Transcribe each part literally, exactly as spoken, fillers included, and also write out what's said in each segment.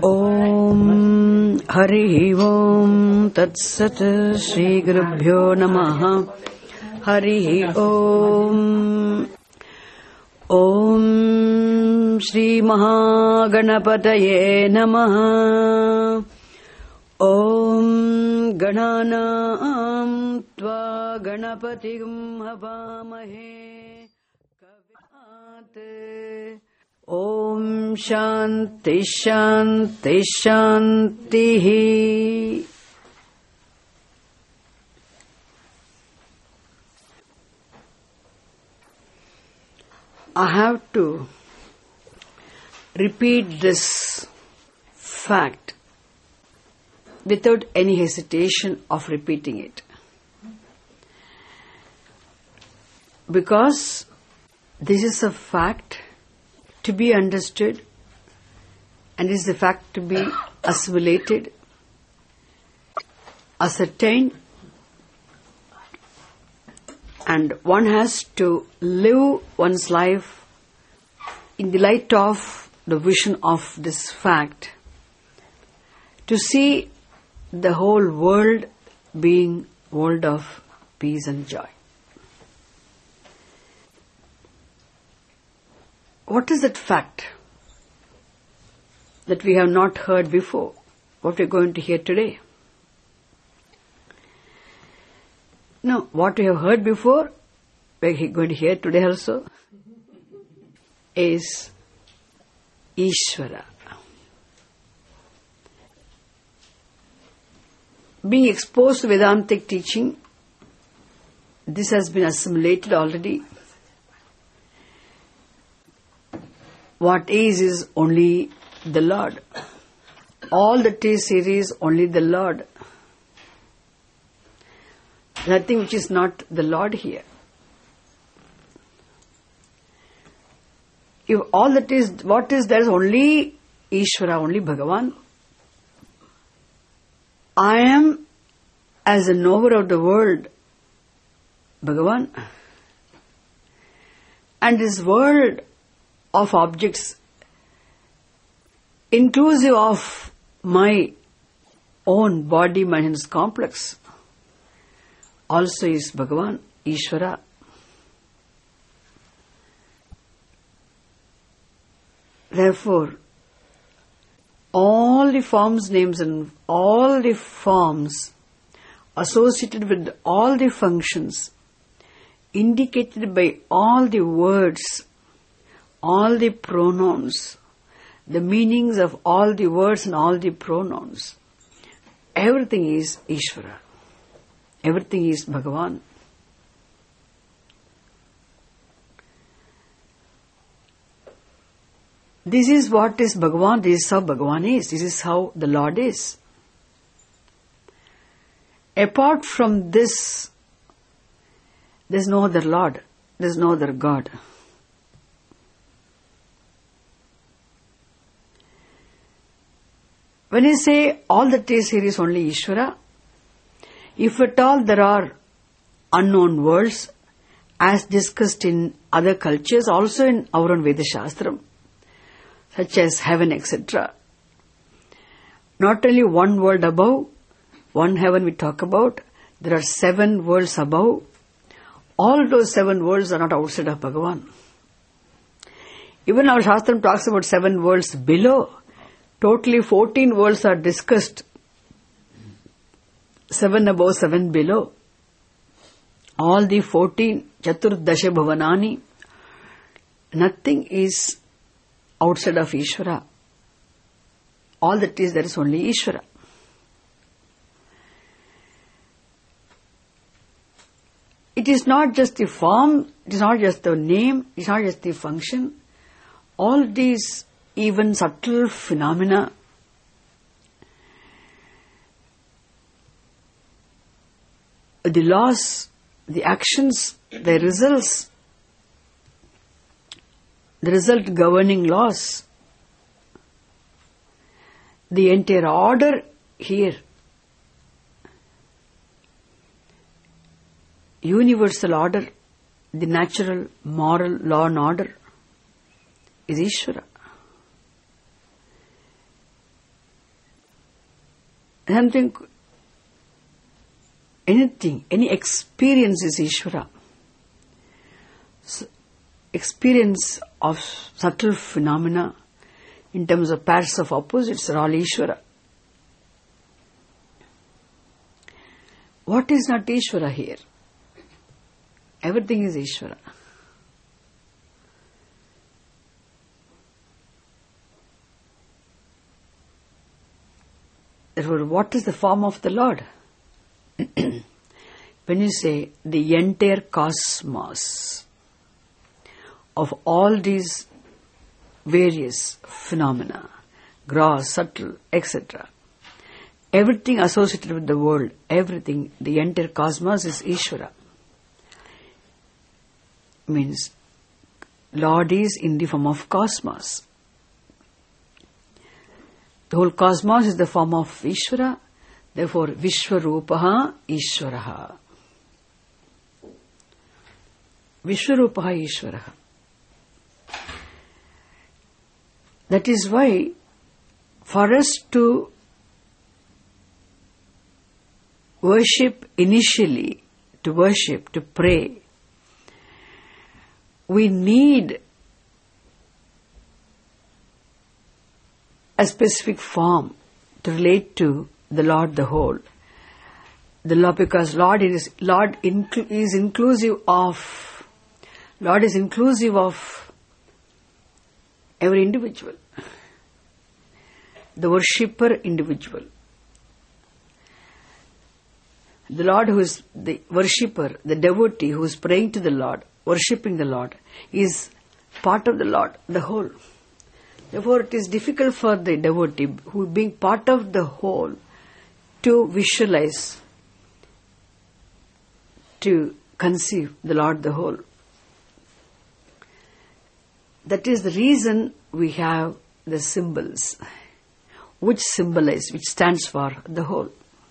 Om Hari Om Tat Sat Shri Gurubhyo Namaha Hari Om Om Shri Mahaganapataye Namaha Om Gananam Tva Ganapatim Havamahe Kavyate Om Shanti Shanti Shanti. I have to repeat this fact without any hesitation of repeating it, because this is a fact to be understood, and is the fact to be assimilated, ascertained, and one has to live one's life in the light of the vision of this fact, to see the whole world being world of peace and joy. What is that fact that we have not heard before? What we are going to hear today? No, what we have heard before, we are going to hear today also, is Ishvara. Being exposed to Vedantic teaching, this has been assimilated already. What is is only the Lord. All that is here is only the Lord. Nothing which is not the Lord here. If all that is, what is there is only Ishvara, only Bhagavan. I am as a knower of the world, Bhagavan. And this world of objects, inclusive of my own body, mind, and complex, also is Bhagavan, Ishvara. Therefore, all the forms, names, and all the forms associated with all the functions, indicated by all the words, all the pronouns, the meanings of all the words and all the pronouns, everything is Ishvara. Everything is Bhagavan. This is what is Bhagavan, this is how Bhagavan is, this is how the Lord is. Apart from this, there is no other Lord, there is no other God. When you say all that is here is only Ishvara, if at all there are unknown worlds, as discussed in other cultures, also in our own Veda Shastram, such as heaven, et cetera. Not only one world above, one heaven we talk about, there are seven worlds above. All those seven worlds are not outside of Bhagavan. Even our Shastram talks about seven worlds below. Totally fourteen worlds are discussed. Seven above, seven below. All the fourteen, Chaturdasha Bhavanani, nothing is outside of Ishvara. All that is, there is only Ishvara. It is not just the form, it is not just the name, it is not just the function. All these even subtle phenomena, the laws, the actions, the results, the result governing laws, the entire order here, universal order, the natural, moral law and order is Ishvara. something, anything, any experience is Ishvara. So, experience of subtle phenomena in terms of pairs of opposites are all Ishvara. What is not Ishvara here? Everything is Ishvara. Therefore, what is the form of the Lord? When you say the entire cosmos of all these various phenomena, gross, subtle, et cetera, everything associated with the world, everything, the entire cosmos is Ishvara. Means, Lord is in the form of cosmos. The whole cosmos is the form of Ishvara. Therefore, Vishwarupaha Ishvaraha. Vishwarupaha Ishvaraha. That is why, for us to worship initially, to worship, to pray, we need a specific form to relate to the Lord the whole. The Lord, because Lord is Lord inclu- is inclusive of Lord is inclusive of every individual, the worshipper individual. The Lord who is the worshipper, the devotee who is praying to the Lord, worshipping the Lord, is part of the Lord, the whole. Therefore, it is difficult for the devotee, who being part of the whole, to visualize, to conceive the Lord the whole. That is the reason we have the symbols, which symbolize, which stands for the whole.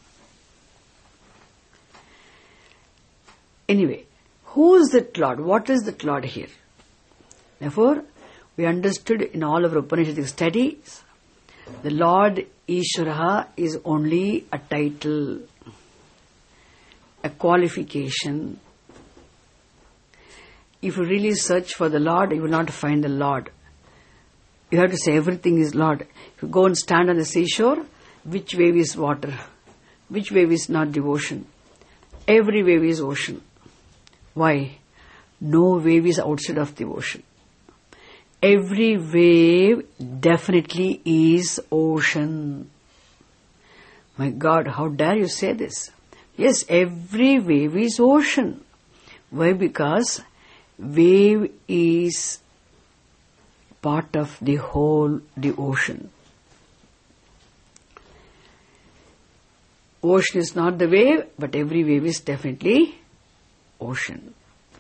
Anyway, who is that Lord? What is that Lord here? Therefore, we understood in all of our Upanishadic studies, the Lord Ishvara is only a title, a qualification. If you really search for the Lord, you will not find the Lord. You have to say everything is Lord. If you go and stand on the seashore, which wave is water? Which wave is not the ocean? Every wave is ocean. Why? No wave is outside of the ocean. Every wave definitely is ocean. My God, how dare you say this? Yes, every wave is ocean. Why? Because wave is part of the whole, the ocean. Ocean is not the wave, but every wave is definitely ocean.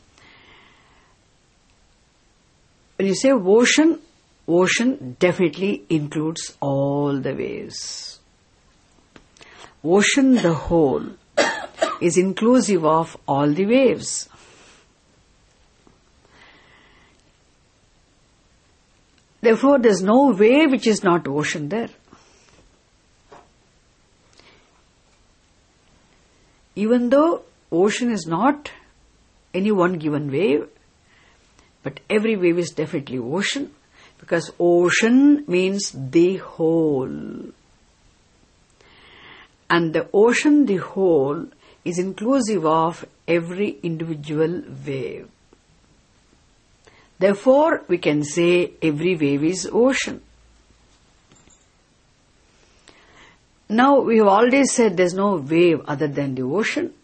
When you say ocean, ocean definitely includes all the waves. Ocean, the whole, is inclusive of all the waves. Therefore, there is no wave which is not ocean there. Even though ocean is not any one given wave, but every wave is definitely ocean, because ocean means the whole. And the ocean, the whole, is inclusive of every individual wave. Therefore, we can say every wave is ocean. Now, we have already said there is no wave other than the ocean.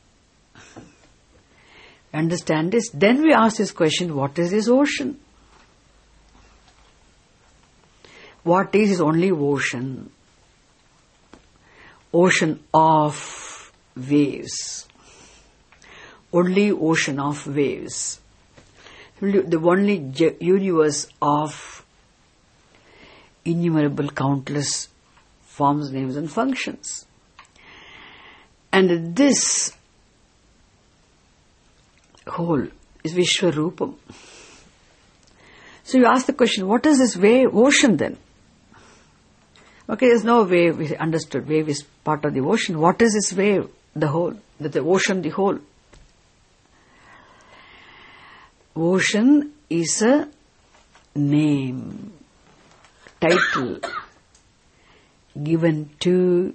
Understand this? Then we ask this question, what is this ocean? What is is only ocean. Ocean of waves. Only ocean of waves. The only universe of innumerable, countless forms, names and functions. And this whole is Vishwarupam. So you ask the question, what is this wave, ocean then? Okay, there's no wave. We understood wave is part of the ocean. What is this wave? The whole, the, the ocean, the whole. Ocean is a name, title given to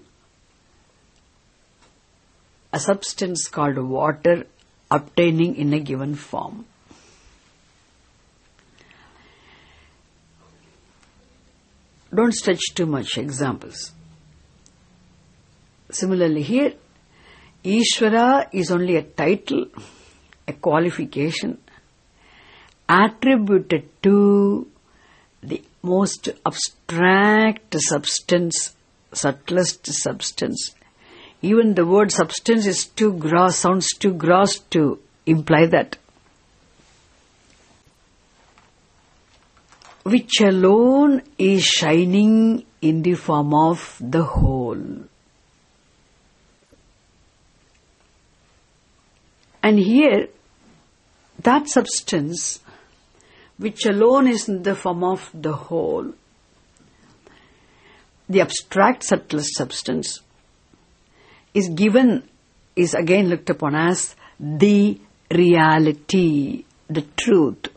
a substance called water obtaining in a given form. Don't stretch too much examples. Similarly here, Ishvara is only a title, a qualification attributed to the most abstract substance, subtlest substance. Even the word substance is too gross, sounds too gross to imply that. Which alone is shining in the form of the whole. And here, that substance, which alone is in the form of the whole, the abstract subtlest substance, is given, is again looked upon as the reality, the truth.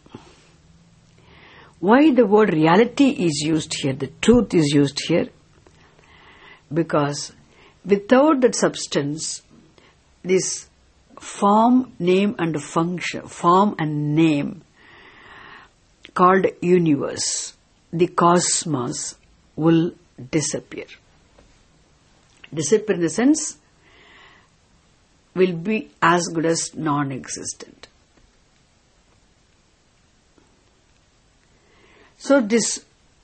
Why the word reality is used here, the truth is used here? Because without that substance, this form, name and function, form and name called universe, the cosmos, will disappear. Disappear in the sense, will be as good as non-existent. So this,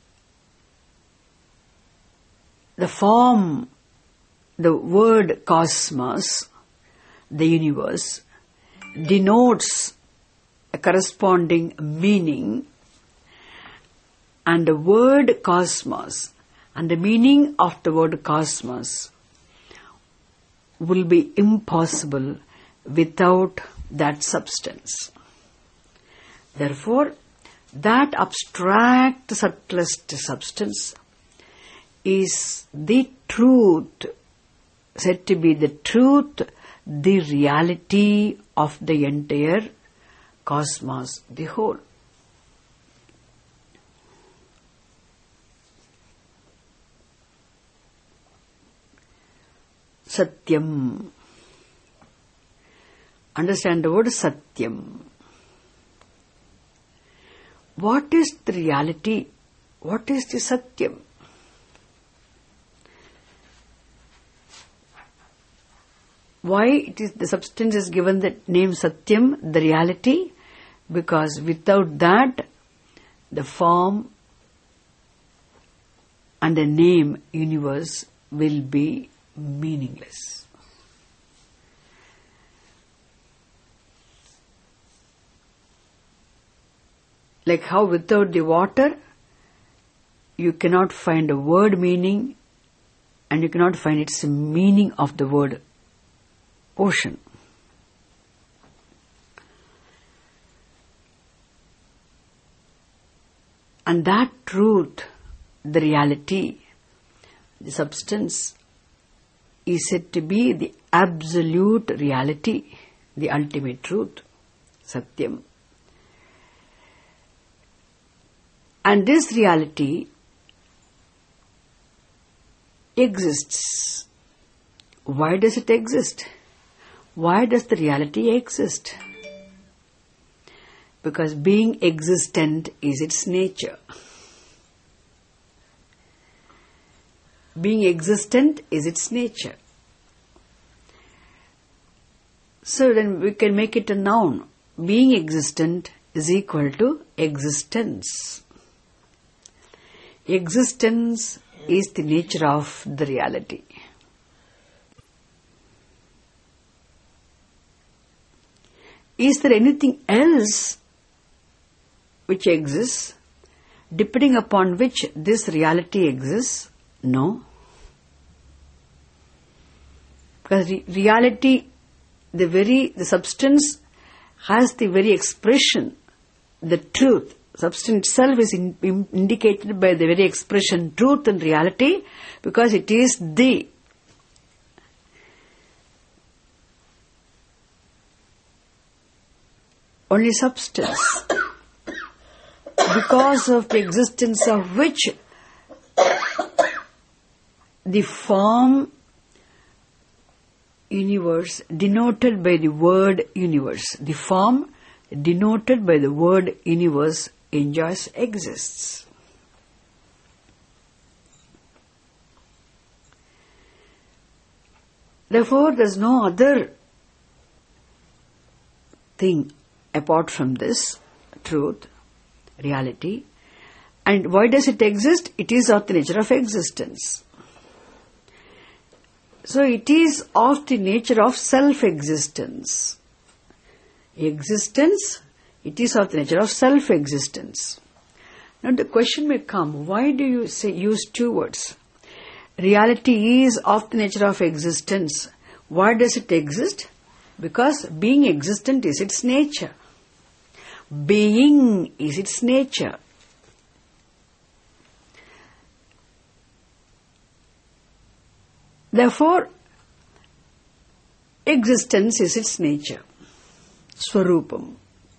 the form, the word cosmos, the universe, denotes a corresponding meaning, and the word cosmos and the meaning of the word cosmos will be impossible without that substance. Therefore, that abstract subtlest substance is the truth, said to be the truth, the reality of the entire cosmos, the whole. Satyam. Understand the word Satyam. What is the reality? What is the Satyam? Why it is the substance is given the name Satyam, the reality? Because without that, the form and the name universe will be meaningless. Like how without the water, you cannot find a word meaning and you cannot find its meaning of the word ocean. And that truth, the reality, the substance, is said to be the absolute reality, the ultimate truth, Satyam. And this reality exists. Why does it exist? Why does the reality exist? Because being existent is its nature. Being existent is its nature. So then we can make it a noun. Being existent is equal to existence. Existence is the nature of the reality. Is there anything else which exists, depending upon which this reality exists? No. Because re- reality, the very, the substance has the very expression, the truth, Substance itself is in, in, indicated by the very expression truth and reality, because it is the only substance because of the existence of which the form universe denoted by the word universe, the form denoted by the word universe enjoys, exists. Therefore, there is no other thing apart from this truth, reality. And why does it exist? It is of the nature of existence. So it is of the nature of self-existence. Existence, it is of the nature of self-existence. Now the question may come, why do you say use two words? Reality is of the nature of existence. Why does it exist? Because being existent is its nature. Being is its nature. Therefore, existence is its nature. Swarupam.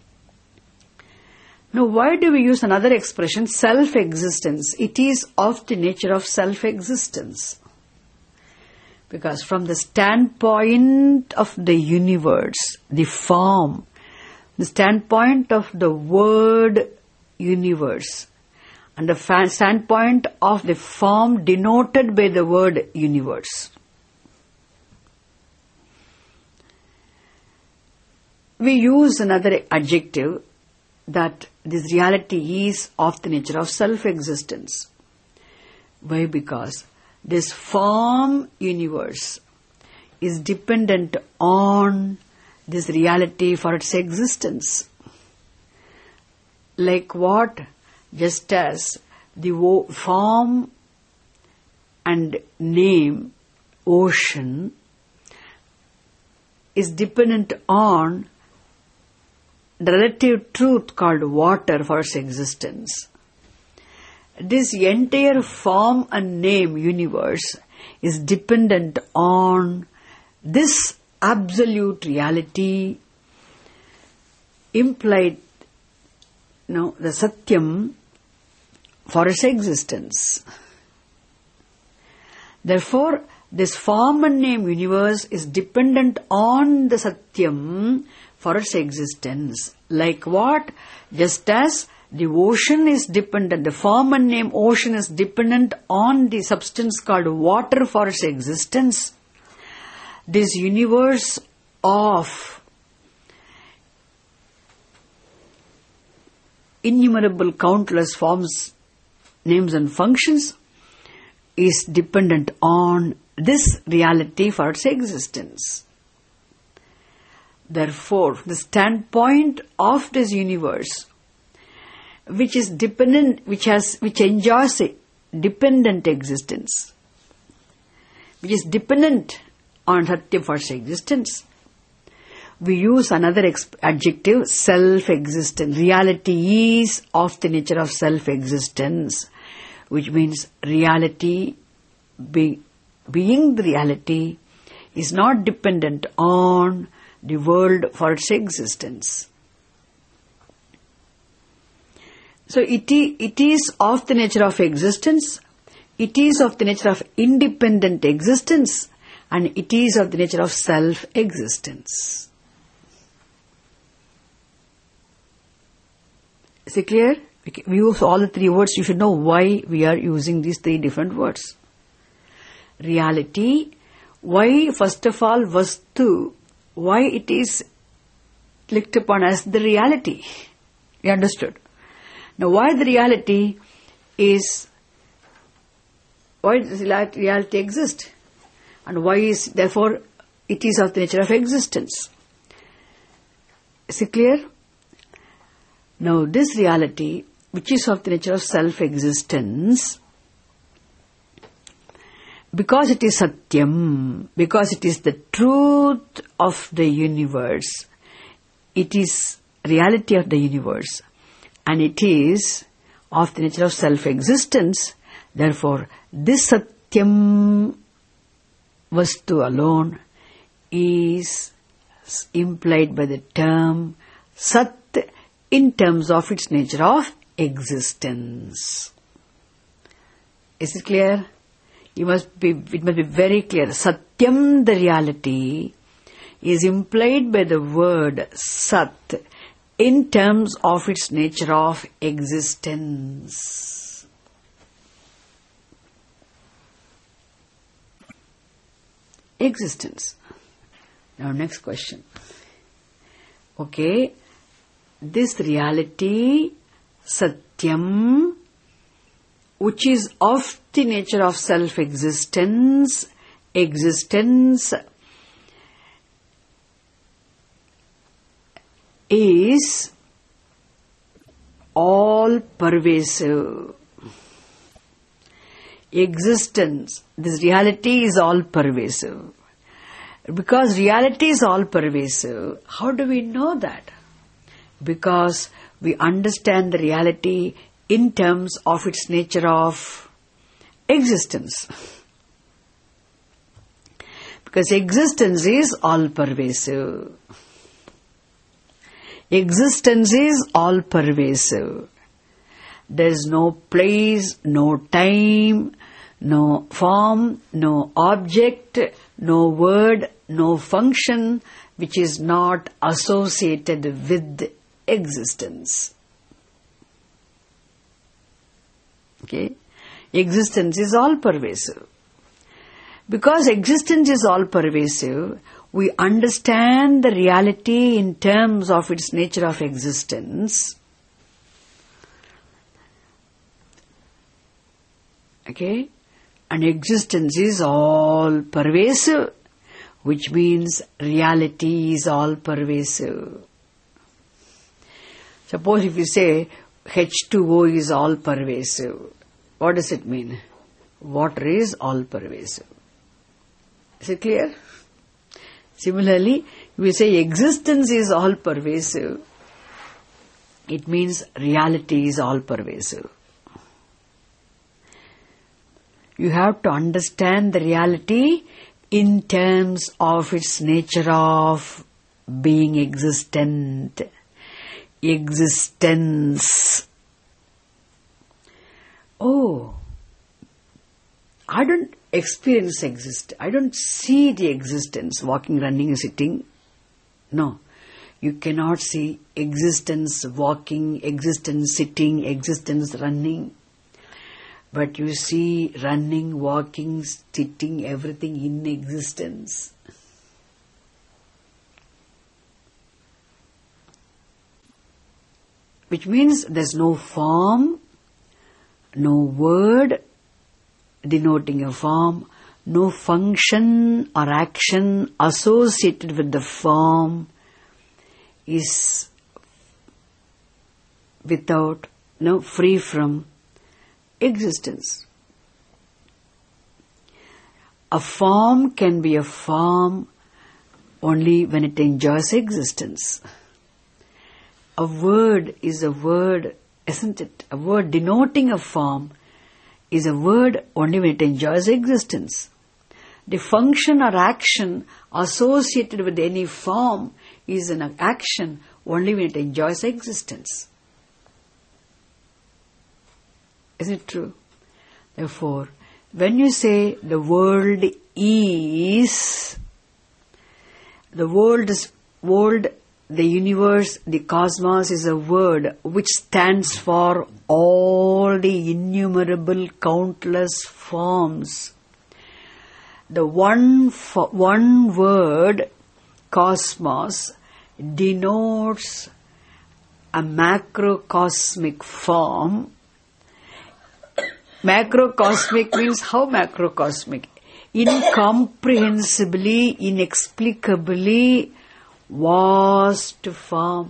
Now, why do we use another expression, self-existence? It is of the nature of self-existence. Because from the standpoint of the universe, the form, the standpoint of the word universe, and the fa- standpoint of the form denoted by the word universe, we use another adjective, that this reality is of the nature of self-existence. Why? Because this form universe is dependent on this reality for its existence. Like what? Just as the wo- form and name ocean is dependent on the relative truth called water for its existence. This entire form and name universe is dependent on this absolute reality implied, you know, the Satyam for its existence. Therefore, this form and name universe is dependent on the Satyam for its existence. Like what? Just as the ocean is dependent, the form and name ocean is dependent on the substance called water for its existence. This universe of innumerable countless forms, names and functions is dependent on this reality for its existence. Therefore, the standpoint of this universe, which is dependent, which has, which enjoys a dependent existence, which is dependent on Satya for its existence, we use another exp- adjective, self-existent. Reality is of the nature of self-existence, which means reality, be, being the reality, is not dependent on the world for its existence. So it, it is of the nature of existence, it is of the nature of independent existence, and it is of the nature of self-existence. Is it clear? We use all the three words. You should know why we are using these three different words. Reality, why first of all Vastu, why it is looked upon as the reality. You understood? Now why the reality is, why does reality exist? And why is, therefore, it is of the nature of existence. Is it clear? Now this reality, which is of the nature of self-existence, because it is Satyam, because it is the truth of the universe, it is reality of the universe. and it is of the nature of self-existence. Therefore, this Satyam Vastu alone is implied by the term Sat in terms of its nature of existence. Is it clear? You must be, it must be very clear. Satyam, the reality, is implied by the word Sat in terms of its nature of existence. Existence. Now next question. Okay, this reality, Satyam, which is of the nature of self-existence, existence, is all pervasive. Existence, this reality is all pervasive. Because reality is all pervasive, how do we know that? Because we understand the reality in terms of its nature of existence. Because existence is all pervasive. Existence is all pervasive. There is no place, no time, no form, no object, no word, no function which is not associated with existence. Okay? Existence is all pervasive. Because existence is all pervasive, we understand the reality in terms of its nature of existence. Okay? And existence is all pervasive, which means reality is all pervasive. Suppose if you say H two O is all pervasive, what does it mean? Water is all pervasive. Is it clear? Similarly, if we say existence is all pervasive, it means reality is all pervasive. You have to understand the reality in terms of its nature of being existent. Existence. Oh, I don't experience exist. I don't see the existence, walking, running, sitting. No. You cannot see existence, walking, existence, sitting, existence, running. But you see running, walking, sitting, everything in existence. Which means there's no form, no word denoting a form, no function or action associated with the form is without, no, free from existence. A form can be a form only when it enjoys existence. A word is a word, isn't it? A word denoting a form is a word only when it enjoys existence. The function or action associated with any form is an action only when it enjoys existence. Is it true? Therefore, when you say the world is, the world is, world, the universe, the cosmos is a word which stands for all the innumerable, countless forms. The one, fo- one word, cosmos, denotes a macrocosmic form. Macrocosmic means how macrocosmic? Incomprehensibly, inexplicably vast form.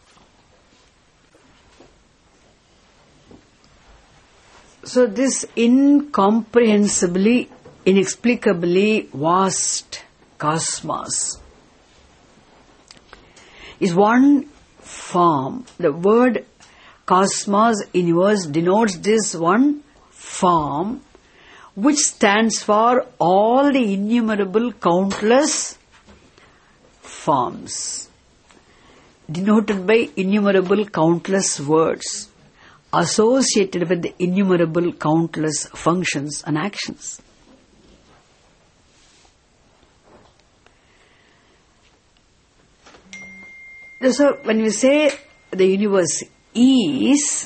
So this incomprehensibly, inexplicably vast cosmos is one form. The word Cosmos, universe, denotes this one form which stands for all the innumerable, countless forms, denoted by innumerable, countless words, associated with the innumerable, countless functions and actions. So, when we say the universe is,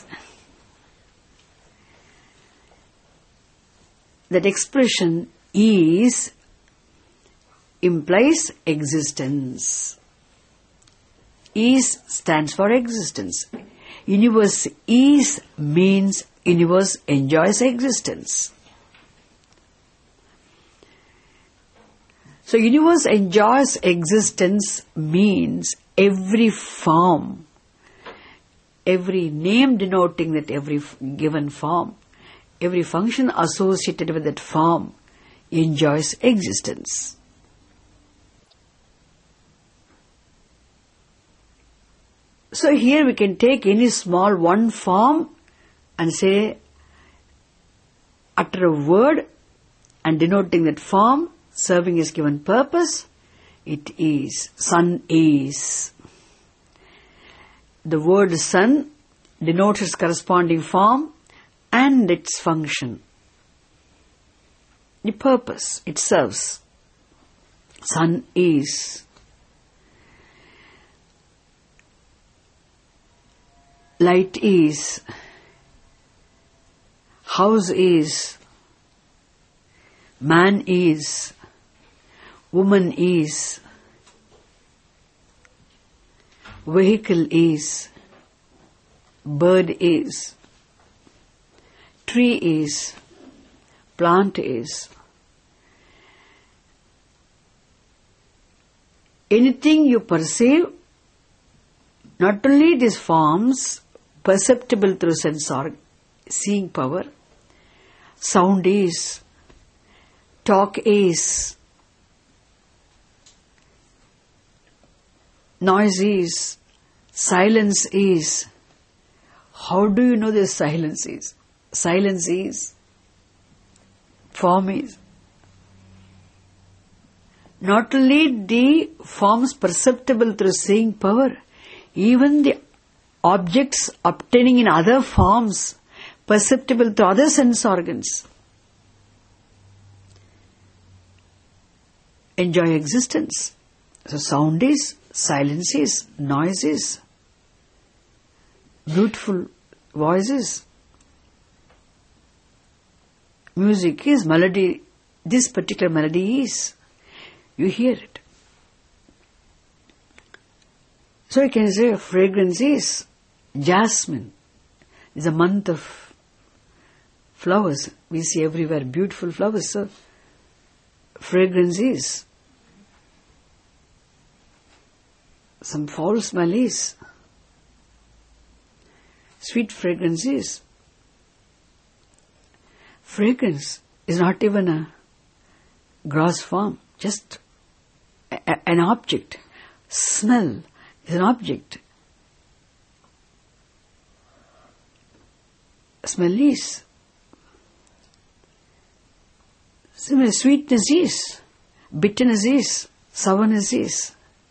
that expression is implies existence. Is stands for existence. Universe is means universe enjoys existence. So universe enjoys existence means every form, every name denoting that every given form, every function associated with that form enjoys existence. So here we can take any small one form and say, utter a word and denoting that form, serving its given purpose, it is. Sun is. The word sun denotes its corresponding form and its function. The purpose it serves. Sun is. Light is. House is. Man is. Woman is. Vehicle is. Bird is. Tree is. Plant is. Anything you perceive, not only these forms perceptible through sense or seeing power, sound is, talk is, noise is, silence is. How do you know this silence is? Silence is, form is. Not only the forms perceptible through seeing power, even the objects obtaining in other forms perceptible through other sense organs enjoy existence. So sound is, silence is, noise is, beautiful voices, music is, melody, this particular melody is, you hear it. So you can say fragrance is, jasmine is a month of flowers. We see everywhere beautiful flowers. So fragrance is. Some foul smell is. Sweet fragrance is. Fragrance is not even a gross form, just a, a, an object. Smell is an object. Smell is. Similar, sweetness is. Bitterness is. Sourness is.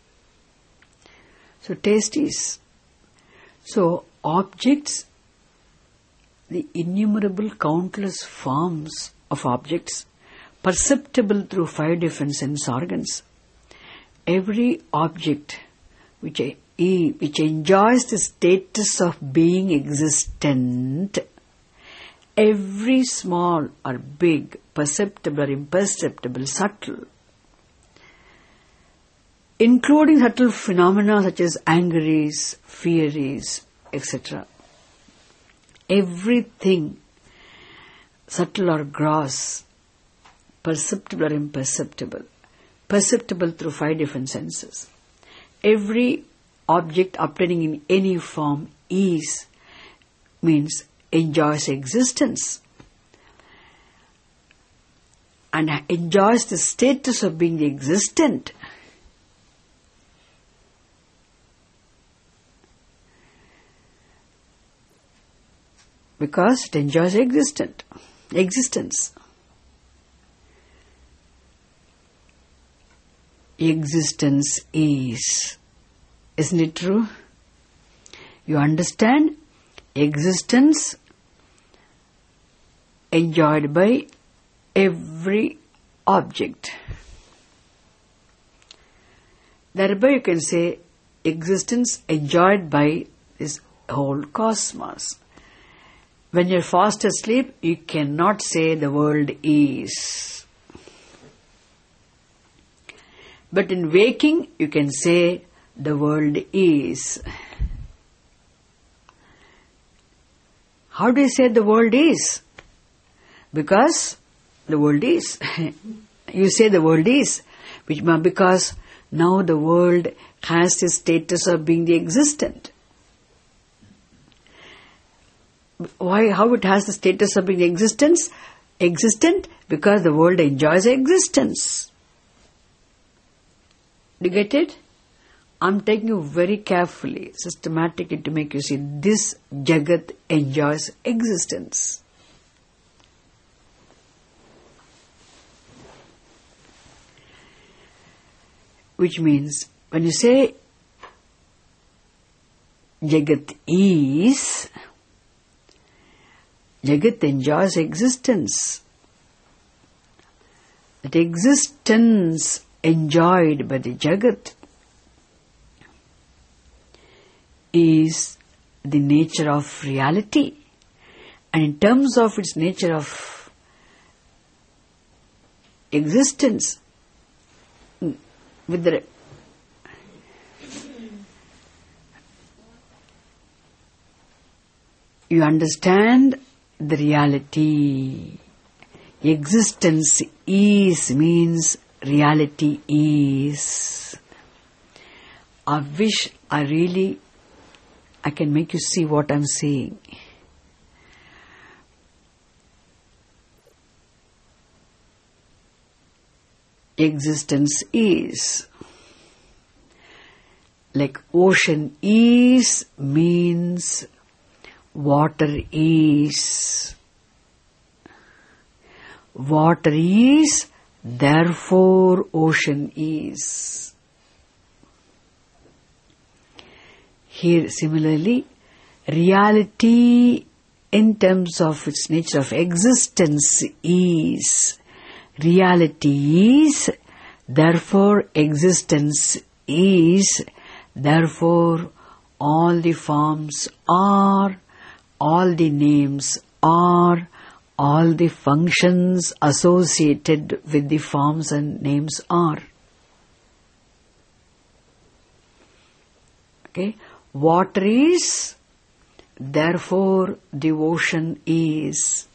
So taste is. So objects, the innumerable countless forms of objects perceptible through five different sense organs. Every object which, which enjoys the status of being existent, every small or big, perceptible or imperceptible, subtle, including subtle phenomena such as anger is, fear is, et cetera. Everything, subtle or gross, perceptible or imperceptible, perceptible through five different senses. Every object obtaining in any form is, means enjoys existence and enjoys the status of being existent. because it enjoys existent, existence. Existence is. Isn't it true? You understand? Existence enjoyed by every object. Thereby you can say existence enjoyed by this whole cosmos. When you're fast asleep, you cannot say the world is. But in waking, you can say the world is. How do you say the world is? Because the world is. You say the world is, which because now the world has the status of being the existent. Why? How it has the status of being existence? Existent because the world enjoys existence. Do you get it? I'm taking you very carefully, systematically to make you see this Jagat enjoys existence. Which means when you say Jagat is, Jagat enjoys existence. That existence enjoyed by the Jagat is the nature of reality. And in terms of its nature of existence, with the you understand the reality. Existence is means reality is. I wish I really I can make you see what I'm saying. Existence is. Like ocean is means water is. Water is, therefore ocean is. Here similarly, reality in terms of its nature of existence is. Reality is, therefore existence is, therefore all the forms are, all the names are, all the functions associated with the forms and names are. Okay? Water is, therefore the ocean is.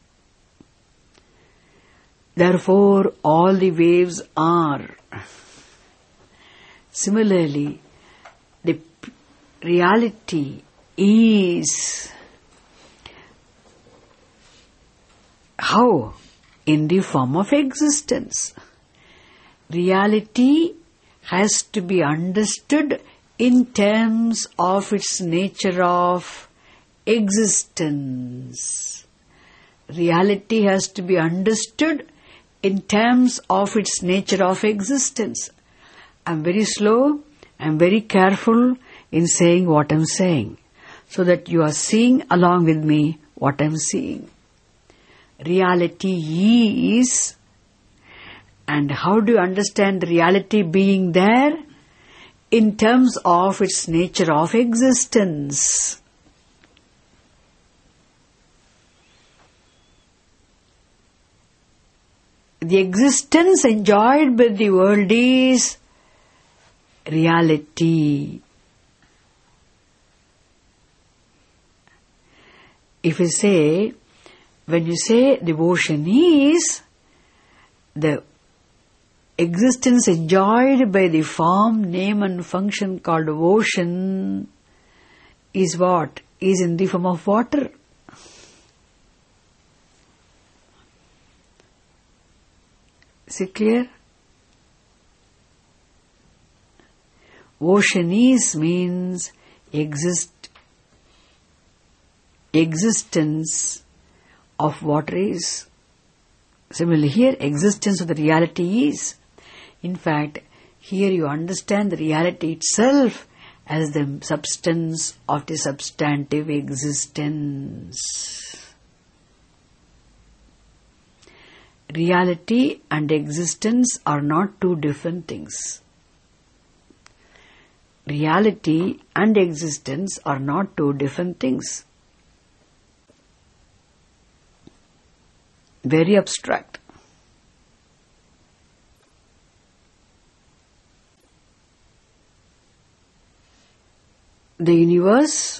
Therefore all the waves are. Similarly, the reality is. How? In the form of existence. Reality has to be understood in terms of its nature of existence. Reality has to be understood in terms of its nature of existence. I'm very slow, I'm very careful in saying what I'm saying, so that you are seeing along with me what I'm seeing. Reality is, and how do you understand the reality being there? In terms of its nature of existence. The existence enjoyed by the world is reality. If you say, when you say the ocean is, the existence enjoyed by the form, name and function called ocean is what? Is in the form of water. Is it clear? Ocean is means exist. existence of water is. Similarly, here existence of the reality is. In fact, here you understand the reality itself as the substance of the substantive existence. Reality and existence are not two different things. Reality and existence are not two different things. Very abstract. The universe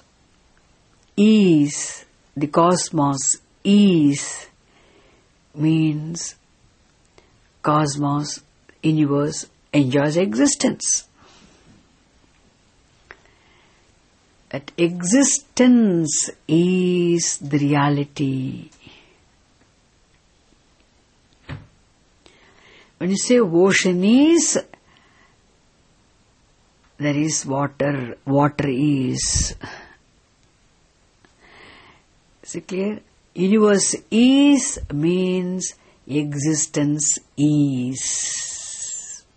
is, the cosmos is, means cosmos, universe enjoys existence. That existence is the reality. When you say ocean is, there is water, water is. Is it clear? Universe is means existence is.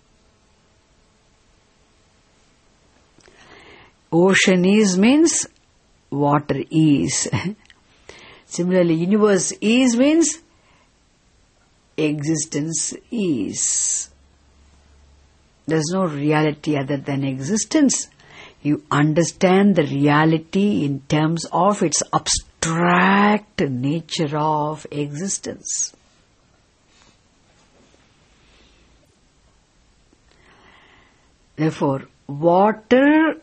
Ocean is means water is. Similarly, universe is means existence is. There is no reality other than existence. You understand the reality in terms of its abstract nature of existence. Therefore, water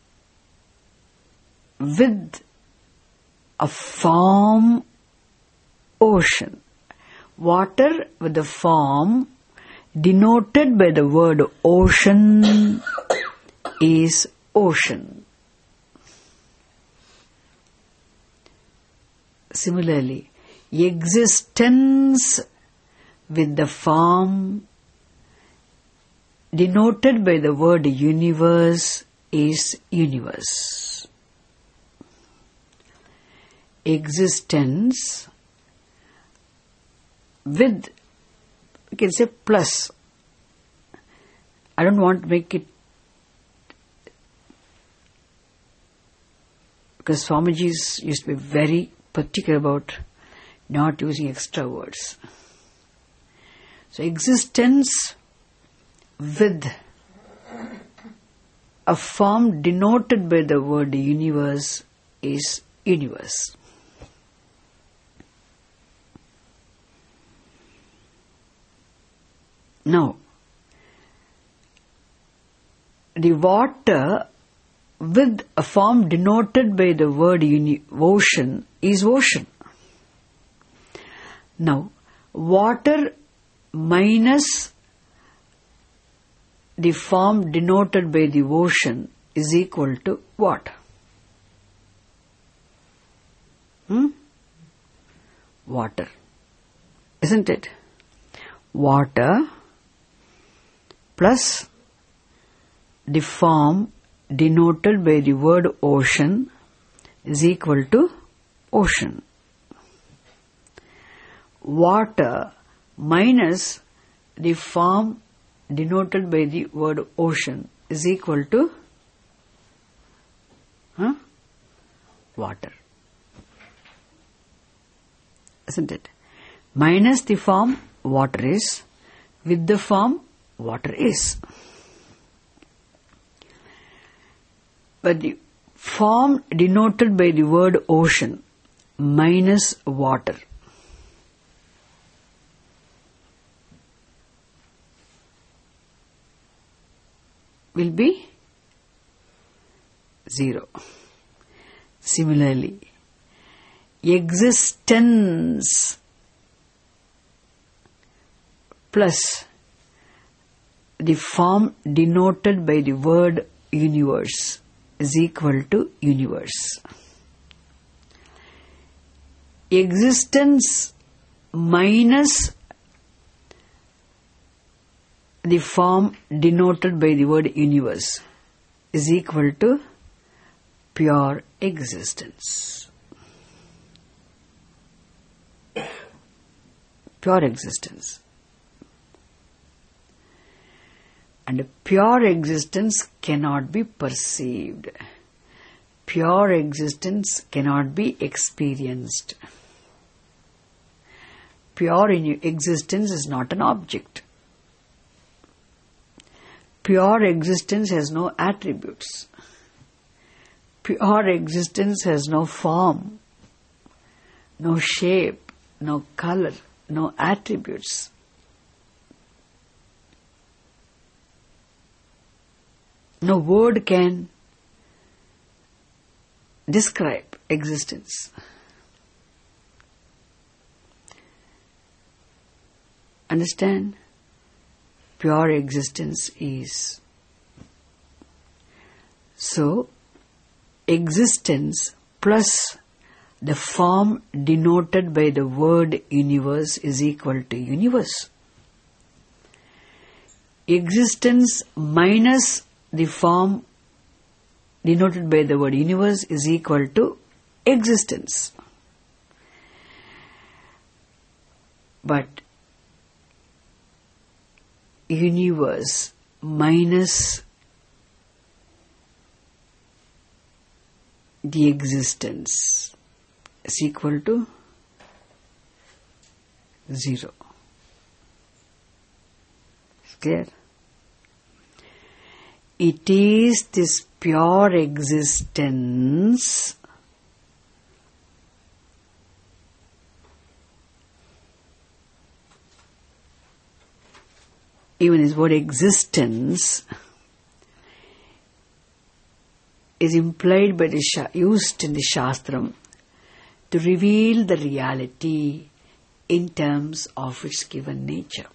with a form ocean. Water with the form denoted by the word ocean is ocean. Similarly, existence with the form denoted by the word universe is universe. Existence with, we can say plus. I don't want to make it, because Swamiji used to be very particular about not using extra words. So existence with a form denoted by the word universe is universe. Now, the water with a form denoted by the word uni- ocean is ocean. Now, water minus the form denoted by the ocean is equal to what? Hmm? Water. Isn't it? Water plus the form denoted by the word ocean is equal to ocean. Water minus the form denoted by the word ocean is equal to huh? water. Isn't it? Minus the form water is, with the form water is. But the form denoted by the word ocean minus water will be zero. Similarly, existence plus the form denoted by the word universe is equal to universe. Existence minus the form denoted by the word universe is equal to pure existence. pure existence. And pure existence cannot be perceived. Pure existence cannot be experienced. Pure existence is not an object. Pure existence has no attributes. Pure existence has no form, no shape, no color, no attributes. No word can describe existence. Understand? Pure existence is. So, existence plus the form denoted by the word universe is equal to universe. Existence minus the form denoted by the word universe is equal to existence. But universe minus the existence is equal to zero. Clear? It is this pure existence even this word existence is implied by the sha- used in the Shastram to reveal the reality in terms of its given nature.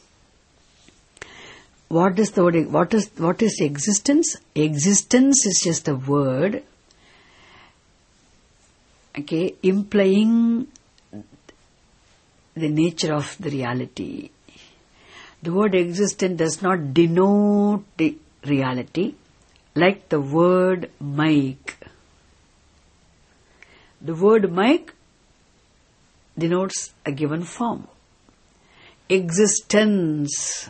What is the word, what is what is existence? Existence is just a word, okay, implying the nature of the reality. The word existence does not denote the reality, like the word mic. The word mic denotes a given form. Existence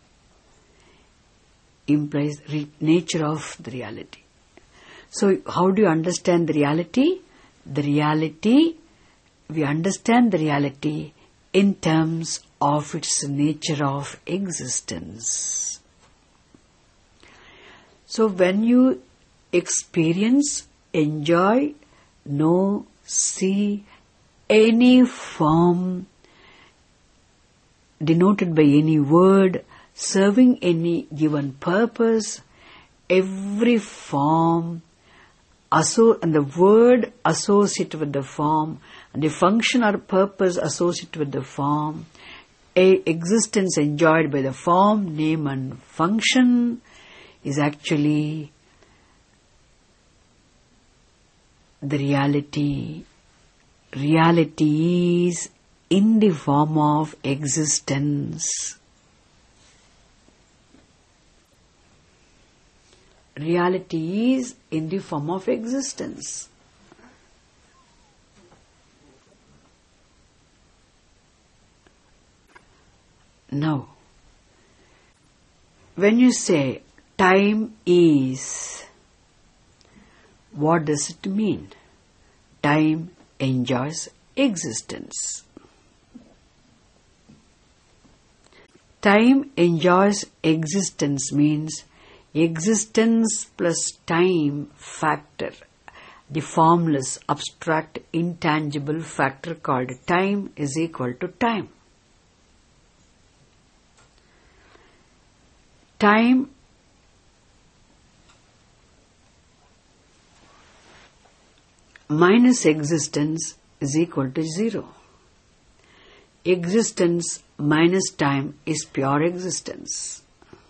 implies re- nature of the reality. So, how do you understand the reality? The reality, we understand the reality in terms of its nature of existence. So, when you experience, enjoy, know, see any form denoted by any word, serving any given purpose, every form, asso- and the word associated with the form, and the function or purpose associated with the form, a existence enjoyed by the form, name and function is actually the reality. Reality is in the form of existence. Reality is in the form of existence. Now, when you say time is, what does it mean? Time enjoys existence. Time enjoys existence means existence plus time factor, the formless, abstract, intangible factor called time is equal to time. Time minus existence is equal to zero. Existence minus time is pure existence.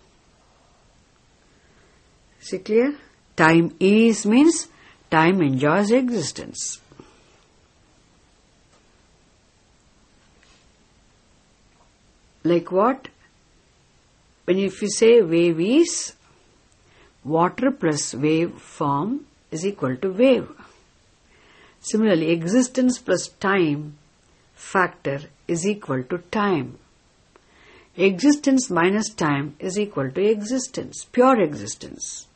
Is it clear? Time is means time enjoys existence. Like what? When if you say wave is, water plus wave form is equal to wave. Similarly, existence plus time factor is equal to time. Existence minus time is equal to existence, pure existence.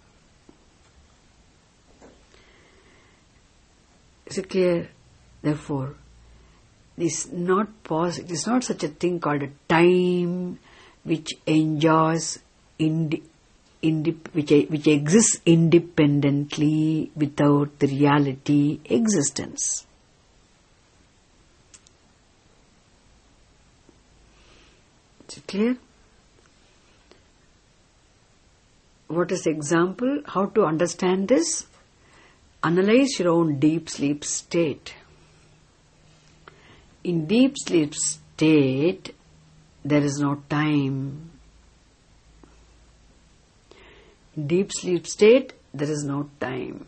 Is it clear? Therefore, it is not possible. It is not such a thing called a time which enjoys indi- indi- which which exists independently without the reality existence. Is it clear? What is the example? How to understand this? Analyze your own deep sleep state. In deep sleep state, there is no time. In deep sleep state, there is no time.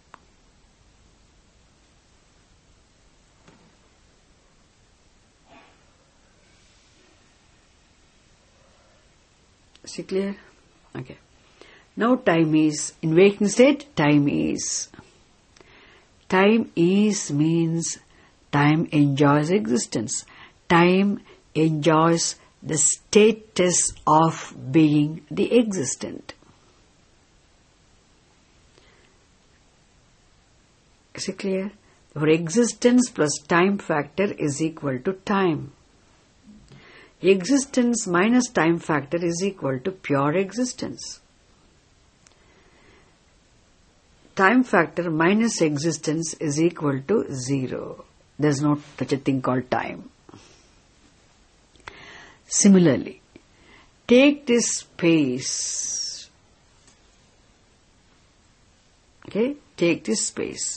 Is it clear? Okay. Now time is, in waking state, time is. Time is means time enjoys existence. Time enjoys the status of being the existent. Is it clear? For existence plus time factor is equal to time. Existence minus time factor is equal to pure existence. Time factor minus existence is equal to zero. There is no such a thing called time. Similarly, take this space. Okay, take this space.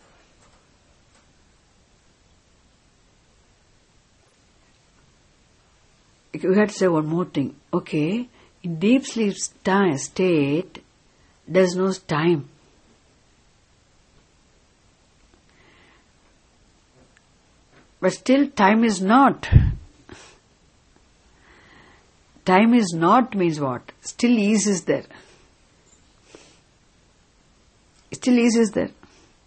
You had to say one more thing. Okay, in deep sleep state, there is no time. But still time is not. Time is not means what? Still ease is there. Still ease is there.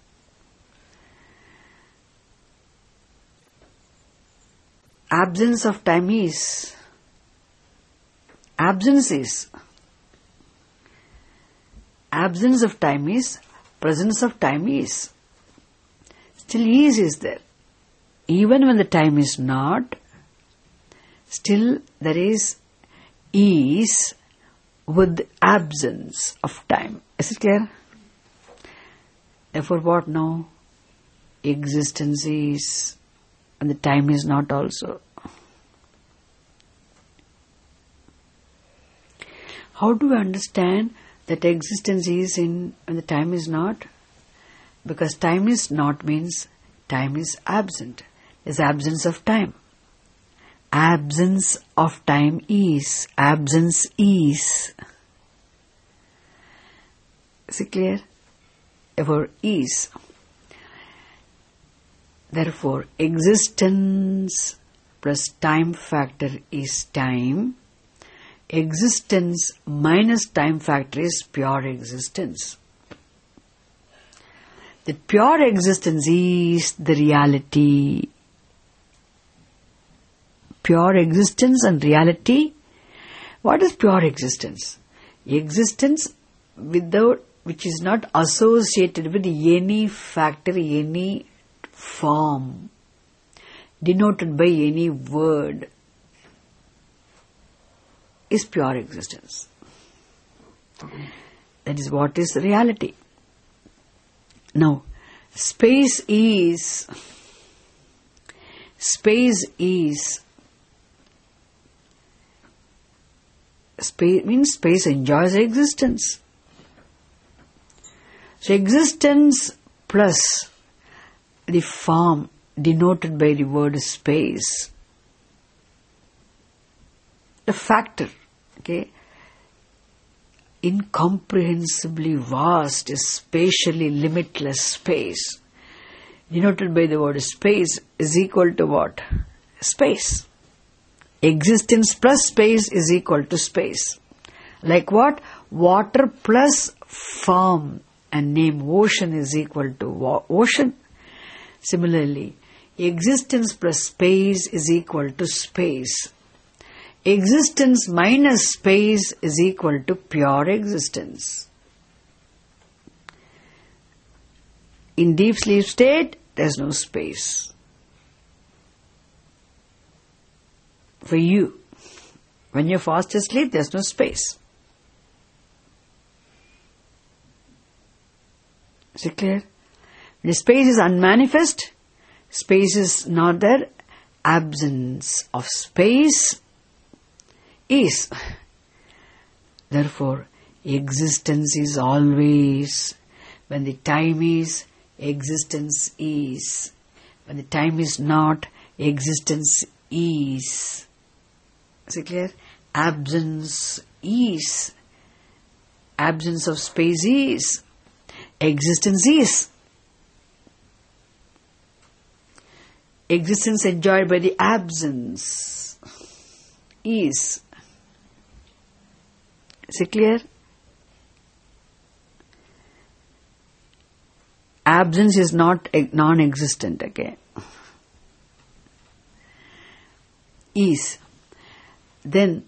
Absence of time is. Absence is. Absence of time is. Presence of time is. Still ease is there. Even when the time is not, still there is ease with absence of time. Is it clear? Therefore what now? Existence is, and the time is not also. How do we understand that existence is in and the time is not? Because time is not means time is absent. Is absence of time. Absence of time is. Absence is. Is it clear? Therefore, is. Therefore, existence plus time factor is time. Existence minus time factor is pure existence. The pure existence is the reality. Pure existence and reality. What is pure existence? Existence without, which is not associated with any factor, any form, denoted by any word, is pure existence. That is what is reality. Now, space is, space is, space means space enjoys existence. So existence plus the form denoted by the word space, the factor, okay, incomprehensibly vast, is spatially limitless space, denoted by the word space, is equal to what? Space. Existence plus space is equal to space. Like what? Water plus form and name ocean is equal to wa- ocean. Similarly, Existence plus space is equal to space. Existence minus space is equal to pure existence. In deep sleep state, there is no space. For you, when you're fast asleep, there's no space. Is it clear? When the space is unmanifest, space is not there. Absence of space is. Therefore, existence is always. When the time is, existence is. When the time is not, existence is. Is it clear? Absence is. Absence of space is. Existence is. Existence enjoyed by the absence is. Is it clear? Absence is not non-existent again. Is. Then,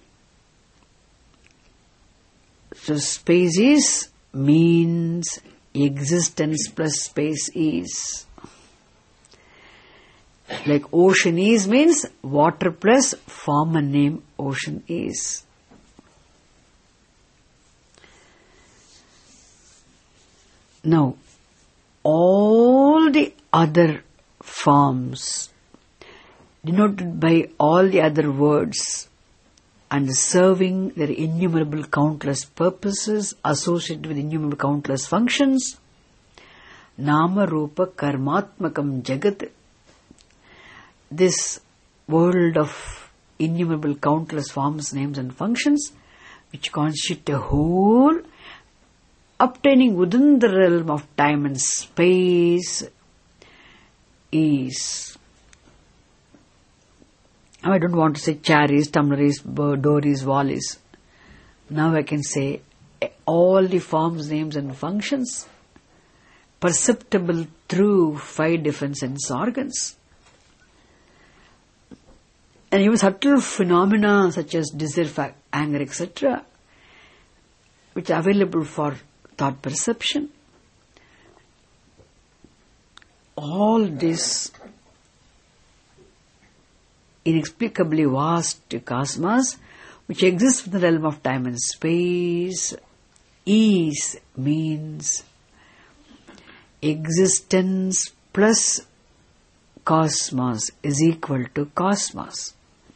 so space is means existence plus space is. Like ocean is means water plus form and name ocean is. Now, all the other forms denoted by all the other words and serving their innumerable countless purposes associated with innumerable countless functions, Nama Rupa Karmatmakam Jagat, this world of innumerable countless forms, names and functions, which constitute a whole, obtaining within the realm of time and space, is. Now I don't want to say charis, tumularis, doris, wallis. Now I can say all the forms, names and functions perceptible through five different sense organs. And even subtle phenomena such as desire, anger, et cetera, which are available for thought perception. All this inexplicably vast cosmos, which exists in the realm of time and space, is means existence plus cosmos is equal to cosmos.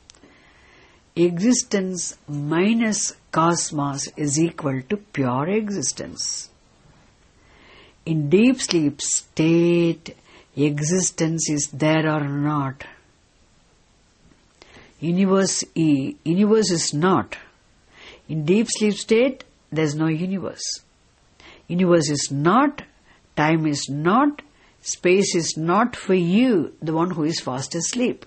Existence minus cosmos is equal to pure existence. In deep sleep state, existence is there or not. Universe, e, universe is not. In deep sleep state, there is no universe. Universe is not, time is not, space is not for you, the one who is fast asleep.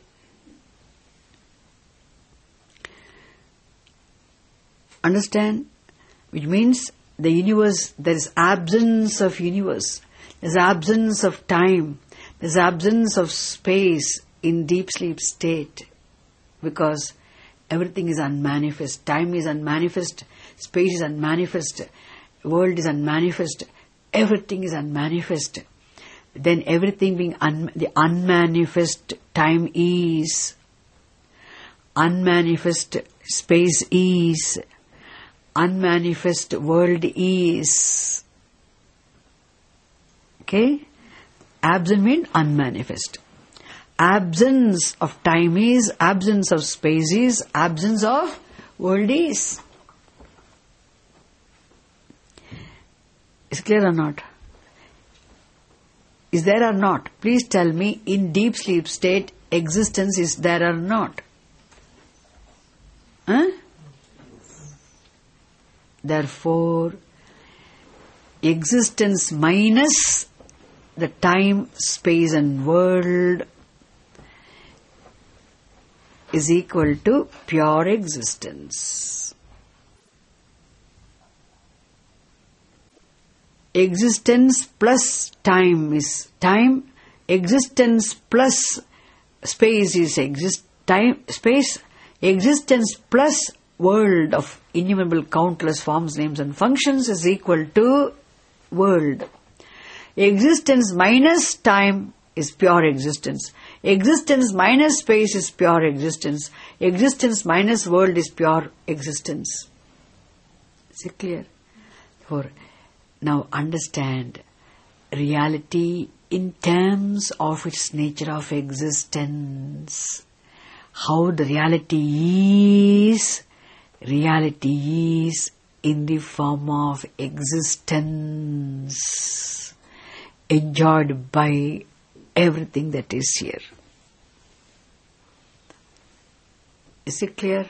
Understand? Which means the universe, there is absence of universe. There is absence of time. There is absence of space in deep sleep state. Because everything is unmanifest. Time is unmanifest. Space is unmanifest. World is unmanifest. Everything is unmanifest. Then everything being un- the unmanifest time is. Unmanifest space is. Unmanifest world is. Okay? Absent means unmanifest. Absence of time is, absence of space is, absence of world is. Is it clear or not? Is there or not? Please tell me, in deep sleep state, existence is there or not? Huh? Therefore, existence minus the time, space and world is equal to pure existence. Existence plus time is time. Existence plus space is exist, time, space, existence plus world of innumerable countless forms, names and functions is equal to world. Existence minus time is pure existence. Existence minus space is pure existence. Existence minus world is pure existence. Is it clear? For now understand reality in terms of its nature of existence. How the reality is, reality is in the form of existence, enjoyed by everything that is here. Is it clear?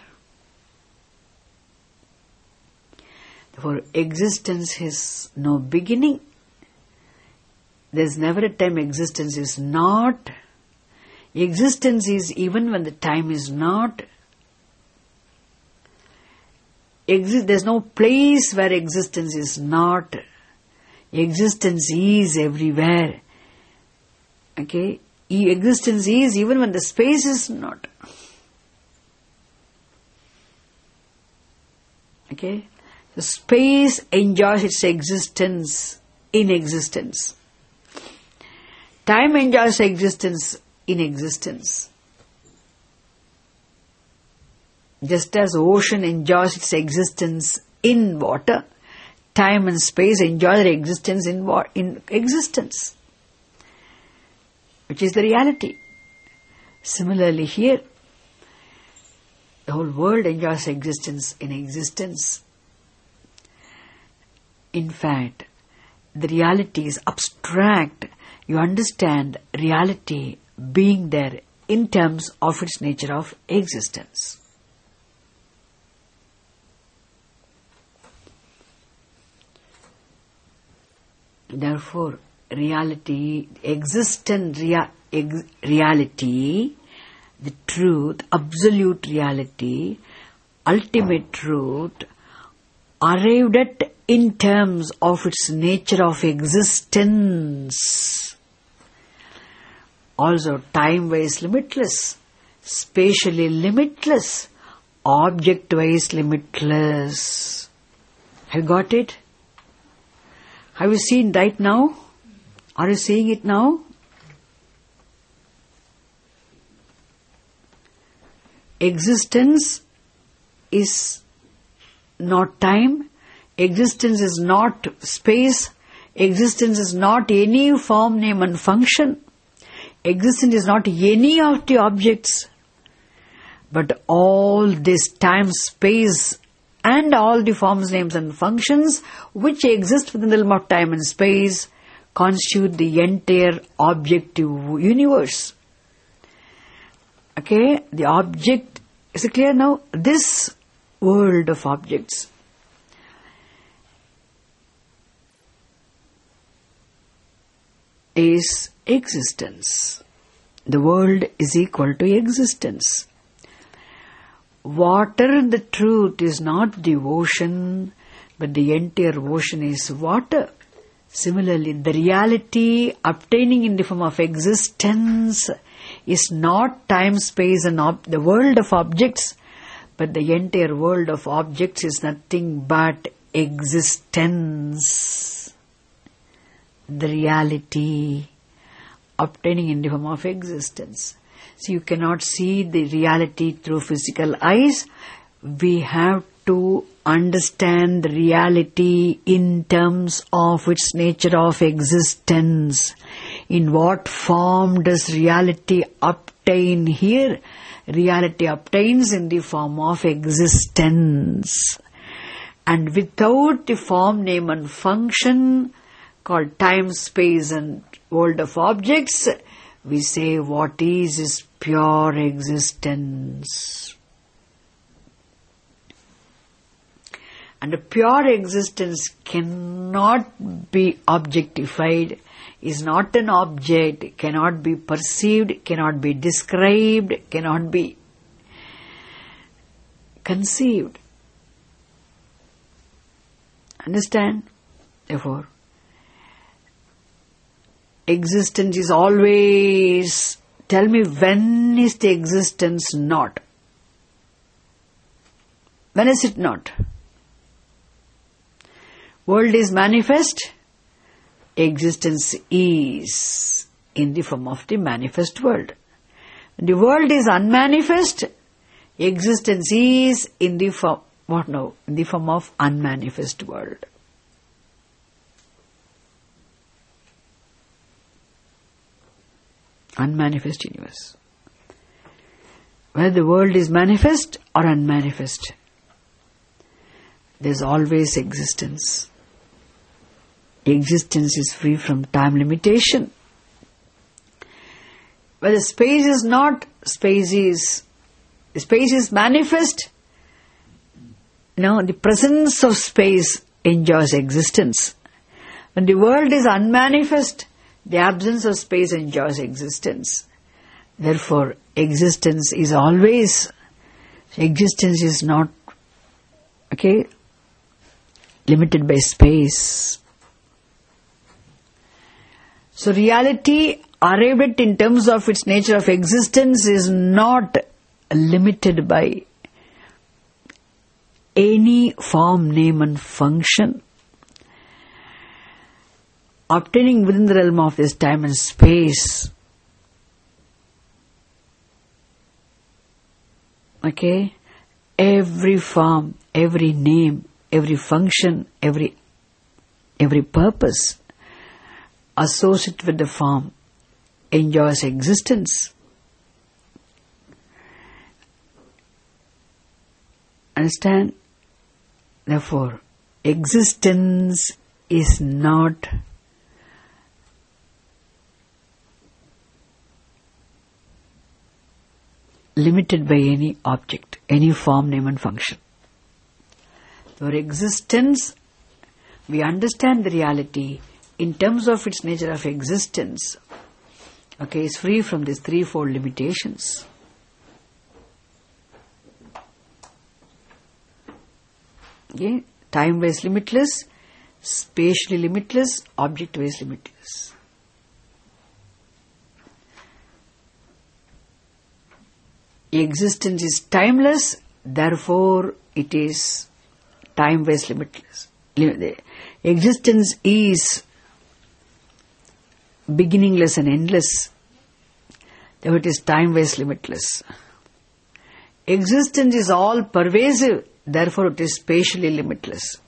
Therefore, existence has no beginning. There's never a time existence is not. Existence is even when the time is not. Exist, there's no place where existence is not. Existence is everywhere. Okay? E- existence is even when the space is not. Okay? The space enjoys its existence in existence. Time enjoys existence in existence. Just as ocean enjoys its existence in water, time and space enjoy their existence in, wa- in existence, which is the reality. Similarly here, the whole world enjoys existence in existence. In fact, the reality is abstract. You understand reality being there in terms of its nature of existence. Therefore, reality, existent rea- ex- reality, the truth, absolute reality, ultimate truth, arrived at in terms of its nature of existence. Also time-wise limitless, spatially limitless, object-wise limitless. Have you got it? Have you seen right now? Are you seeing it now? Existence is not time. Existence is not space. Existence is not any form, name and function. Existence is not any of the objects. But all this time, space and all the forms, names and functions which exist within the realm of time and space constitute the entire objective universe. Okay, the object, is it clear now? This world of objects is existence. The world is equal to existence. Water, the truth, is not the ocean, but the entire ocean is water. Similarly, the reality obtaining in the form of existence is not time, space and ob- the world of objects, but the entire world of objects is nothing but existence. The reality obtaining in the form of existence. So you cannot see the reality through physical eyes. We have to understand the reality in terms of its nature of existence. In what form does reality obtain here? Reality obtains in the form of existence. And without the form, name and function called time, space and world of objects, we say what is is pure existence. And a pure existence cannot be objectified, is not an object, cannot be perceived, cannot be described, cannot be conceived. Understand? Therefore, existence is always Tell me, when is the existence not? When is it not? World is manifest. Existence is in the form of the manifest world. When the world is unmanifest, existence is in the form, what now? In the form of unmanifest world. Unmanifest universe. Whether the world is manifest or unmanifest, there is always existence. Existence is free from time limitation. Whether space is not, space is, space is manifest. No, the presence of space enjoys existence. When the world is unmanifest, the absence of space enjoys existence. Therefore, existence is always, existence is not, okay, limited by space. So reality arrived at in terms of its nature of existence is not limited by any form, name and function. Obtaining within the realm of this time and space. Okay? Every form, every name, every function, every every purpose associated with the form enjoys existence. Understand? Therefore, existence is not limited by any object, any form, name and function. For existence, we understand the reality in terms of its nature of existence. Okay, is free from these threefold limitations. Okay, time-wise limitless, spatially limitless, object-wise limitless. Existence is timeless, therefore it is time-wise limitless. Existence is beginningless and endless, therefore it is time-wise limitless. Existence is all pervasive, therefore it is spatially limitless.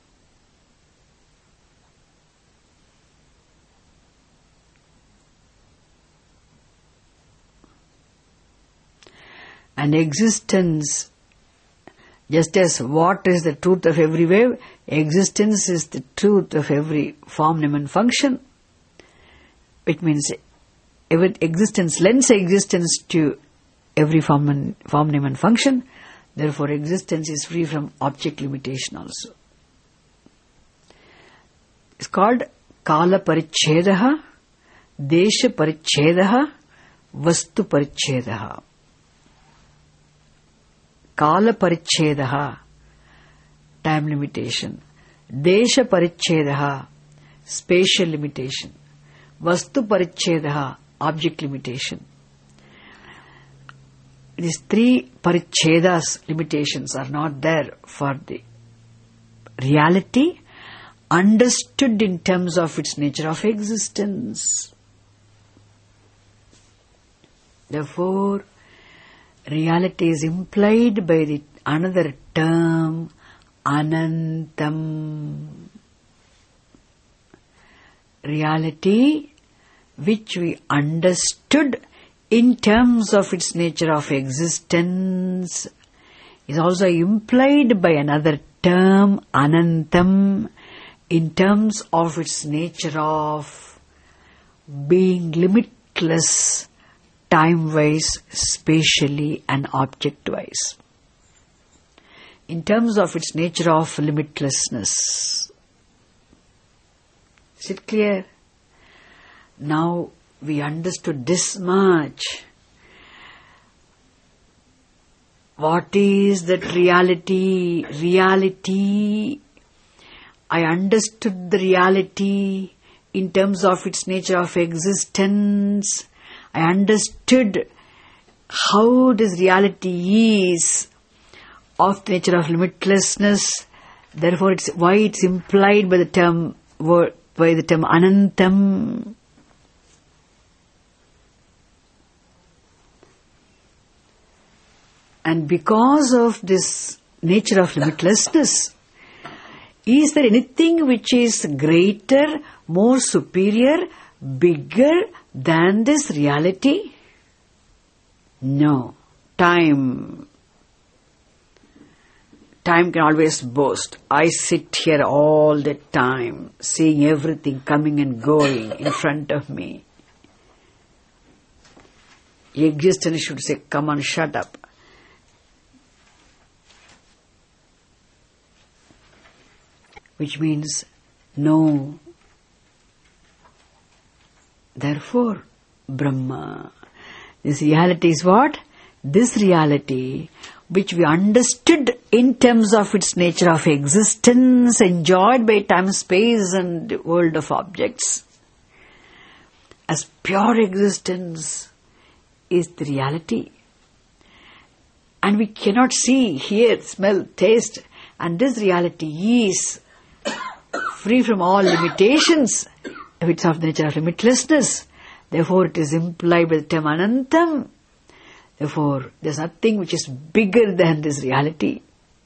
And existence, just as water is the truth of every wave, existence is the truth of every form, name and function. Which means every existence lends existence to every form, and, form, name and function. Therefore existence is free from object limitation also. It's called Kala Parichedaha, Desha Parichedaha, Vastu Parichedaha. Kala Parichedaha, time limitation. Desha Parichedaha, spatial limitation. Vastu Parichedaha, object limitation. These three parichedas, limitations, are not there for the reality understood in terms of its nature of existence. Therefore, reality is implied by the another term, Anantam. Reality which we understood in terms of its nature of existence is also implied by another term, Anantam, in terms of its nature of being limitless, time-wise, spatially and object-wise. In terms of its nature of limitlessness. Is it clear? Now we understood this much. What is that reality? Reality. I understood the reality in terms of its nature of existence. I understood how this reality is of the nature of limitlessness. Therefore, it's why it's implied by the term word, by the term Anantam. And because of this nature of limitlessness, is there anything which is greater, more superior, bigger than this reality? No. Time. Time can always boast. I sit here all the time, seeing everything coming and going in front of me. Existence should say, come on, shut up. Which means, no. Therefore, Brahma. This reality is what? This reality which we understood in terms of its nature of existence, enjoyed by time, space and the world of objects. As pure existence is the reality. And we cannot see, hear, smell, taste. And this reality is free from all limitations. If it's of the nature of limitlessness, therefore it is implied by the term Anantam. Therefore, there's nothing which is bigger than this reality.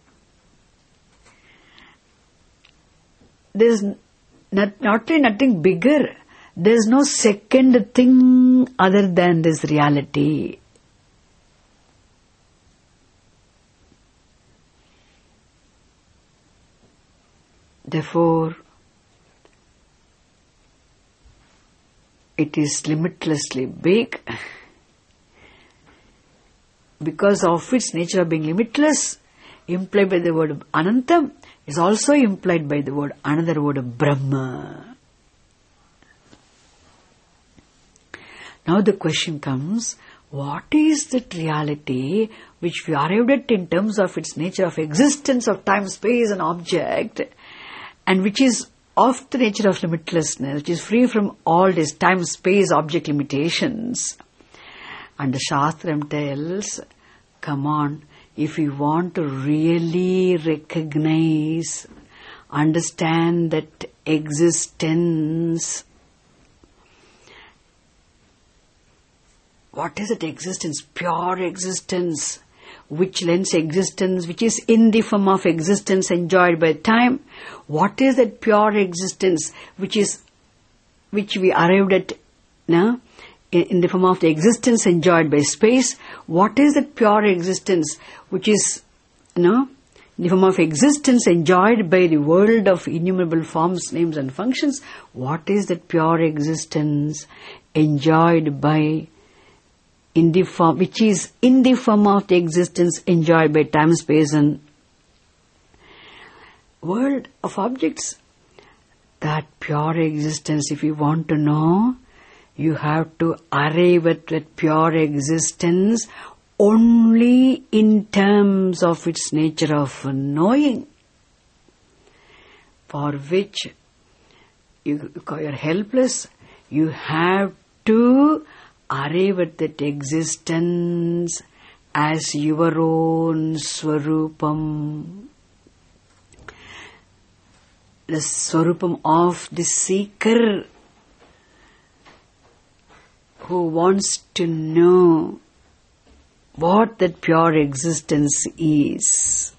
There's not, not only nothing bigger, there's no second thing other than this reality. Therefore, it is limitlessly big. Because of its nature of being limitless, implied by the word Anantam, is also implied by the word, another word, Brahma. Now the question comes, what is that reality which we arrived at in terms of its nature of existence of time, space and object, and which is of the nature of limitlessness, which is free from all these time, space, object limitations? And the Shastram tells, come on, if you want to really recognize, understand that existence, what is it existence? Pure existence, which lends existence, which is in the form of existence enjoyed by time. What is that pure existence, which is, which we arrived at now? In the form of the existence enjoyed by space. What is that pure existence which is, you know, in the form of existence enjoyed by the world of innumerable forms, names and functions? What is that pure existence enjoyed by, in the form, which is in the form of the existence enjoyed by time, space and world of objects? That pure existence, if you want to know, you have to arrive at that pure existence only in terms of its nature of knowing, for which you are helpless. You have to arrive at that existence as your own Swarupam, the Swarupam of the seeker, who wants to know what that pure existence is,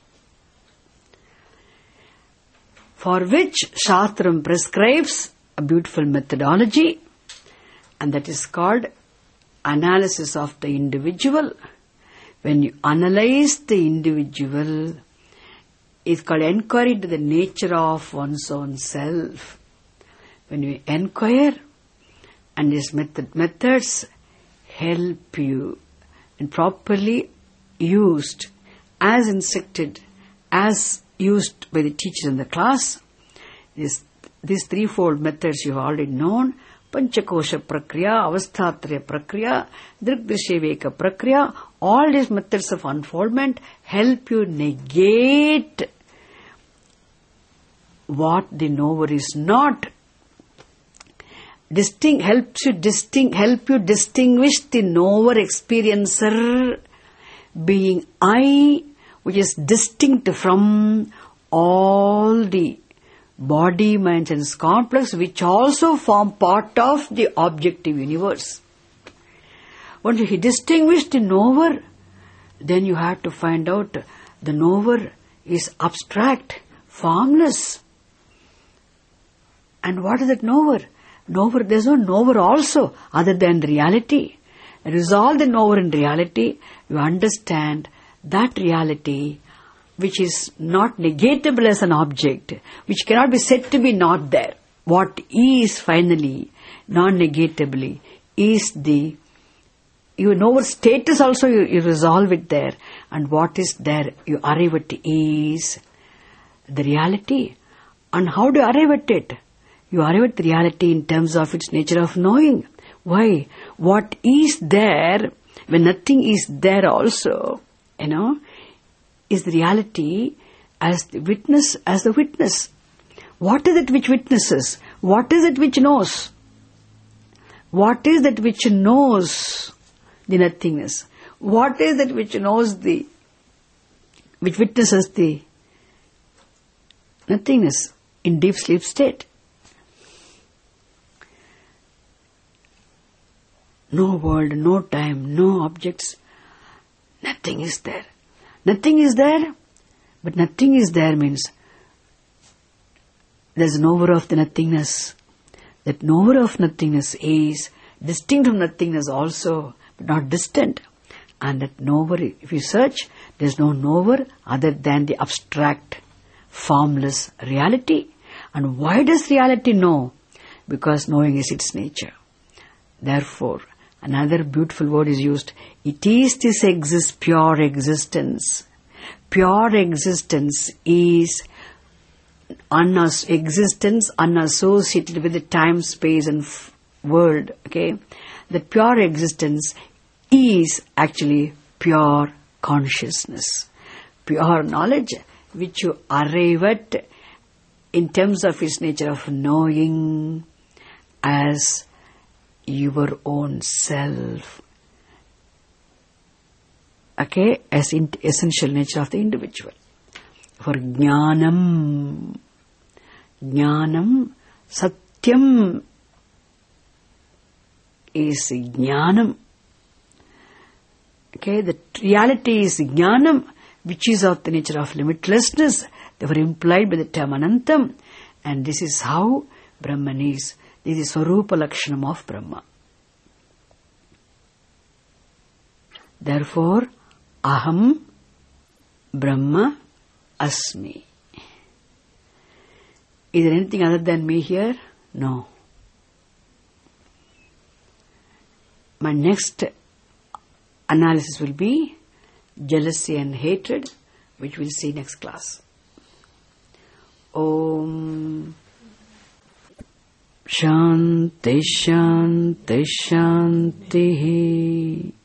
for which Shastram prescribes a beautiful methodology, and that is called analysis of the individual. When you analyze the individual, it's called inquiry into the nature of one's own self. When you inquire, and these method, methods help you, and properly used, as instructed, as used by the teachers in the class, this, these threefold methods you have already known: Panchakosha Prakriya, Avasthatraya Prakriya, Drigdrishya Prakriya. All these methods of unfoldment help you negate what the knower is not, distinct, helps you distinct, help you distinguish the knower experiencer being I, which is distinct from all the body, mind, and complex, which also form part of the objective universe. Once you distinguish the knower, then you have to find out the knower is abstract, formless. And what is that knower? Knower, there is no knower also other than reality. Resolve the knower in reality, you understand that reality which is not negatable as an object, which cannot be said to be not there. What is finally, non-negatably, is the, you know what status also you, you resolve it there, and what is there you arrive at is the reality. And how do you arrive at it? You arrive at the reality in terms of its nature of knowing. Why? What is there, when nothing is there also, you know, is the reality as the witness, as the witness. What is it which witnesses? What is it which knows? What is that which knows the nothingness? What is that which knows the, which witnesses the nothingness in deep sleep state? No world, no time, no objects. Nothing is there. Nothing is there, but nothing is there means there is a knower of the nothingness. That knower of nothingness is distinct from nothingness also, but not distant. And that knower, if you search, there is no knower other than the abstract, formless reality. And why does reality know? Because knowing is its nature. Therefore, another beautiful word is used. It is this exist, pure existence. Pure existence is unas- existence unassociated with the time, space and f- world. Okay, the pure existence is actually pure consciousness, pure knowledge, which you arrive at in terms of its nature of knowing as your own self. Okay, as in essential nature of the individual. For jnanam, jnanam, satyam is jnanam. Okay, the reality is jnanam, which is of the nature of limitlessness. They were implied by the term anantam, and this is how Brahman is. This is Swarupa Lakshanam of Brahma. Therefore, Aham Brahma Asmi. Is there anything other than me here? No. My next analysis will be jealousy and hatred, which we'll see next class. Om Shanti Shanti Shanti.